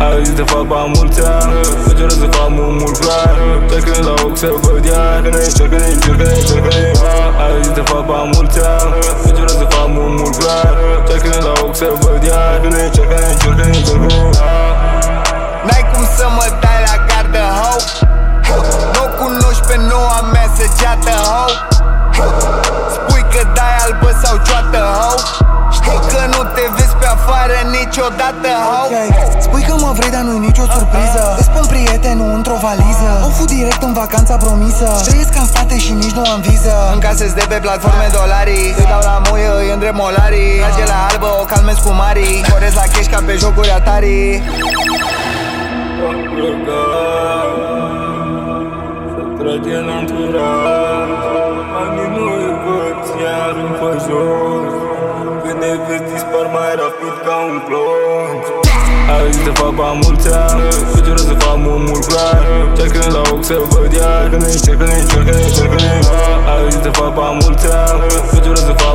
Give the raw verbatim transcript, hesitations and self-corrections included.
Ai zis de fapt ba mulți ani, mă ceră să fac mult, mult clar. Dar când la ochi să văd iar, că ne încercă, ne încercă, ne încercă. Ai zis de fapt ba mulți ani, mă ceră să fac mult, mult clar. Dar când la ochi să văd iar, că ne încercă, ne încercă, ne încercă. N-ai cum să mă dai la gardă, ho. Nu cunoști pe noua mea săgeată, ho. Spui că dai albă sau cioată, ho. Știi că nu te vezi pe afară niciodată, ho. Spui că mă vrei, dar nu-i nicio surpriză. Îți spun prietenul într-o valiză. O fu direct în vacanța promisă. Trăiesc în state și nici nu am viză. Încasez de pe platforme dolarii. Îi dau la muie, îi îndrept molarii. Trage la albă, o calmez cu mari. Corez la cash ca pe jocuri Atari. Să trage în anturaj. Anii nu-i văd, iar pe jos. Când ne vezi dispar mai rapid ca un plonj. Ai zis de fapt ba mulți ani, mă ceră să fac mult, mult clar. Dar când la ochi să văd iar, că ne încercă, ne încercă, ne încercă. Ai zis de fapt ba mulți ani, mă ceră să fac